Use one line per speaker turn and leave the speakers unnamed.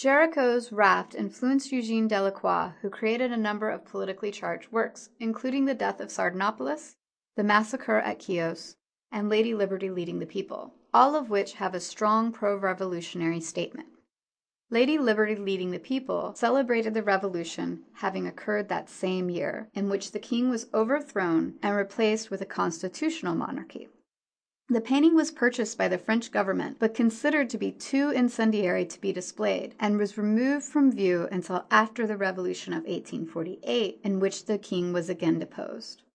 Géricault's Raft influenced Eugène Delacroix, who created a number of politically charged works, including The Death of Sardanapalus, The Massacre at Chios, and Lady Liberty Leading the People, all of which have a strong pro-revolutionary statement. Lady Liberty Leading the People celebrated the revolution having occurred that same year, in which the king was overthrown and replaced with a constitutional monarchy. The painting was purchased by the French government, but considered to be too incendiary to be displayed, and was removed from view until after the Revolution of 1848, in which the king was again deposed.